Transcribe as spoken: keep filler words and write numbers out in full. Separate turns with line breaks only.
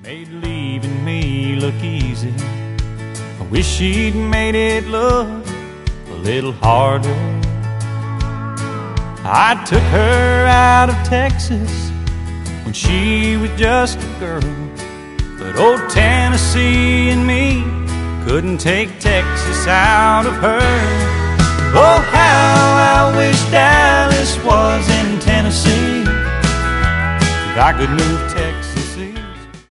made leaving me look easy. I wish she'd made it look a little harder. I took her out of Texas when she was just a girl, but old Tennessee and me couldn't take Texas out of her. Oh, how I wish Dallas was in Tennessee, 'cause I could move